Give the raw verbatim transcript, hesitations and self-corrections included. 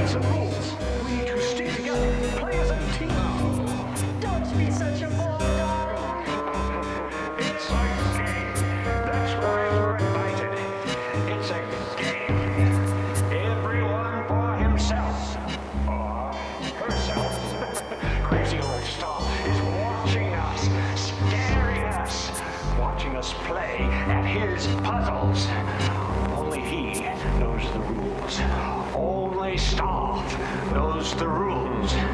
That's the rules. We need to stick together, play as a team. Don't be such a ball, darling. It's a game. That's why we're invited. It's a game. Everyone for himself. Or herself. Crazy old Star is watching us, scaring us, watching us play at his puzzles. Only he knows the rules. Only Star knows the rules.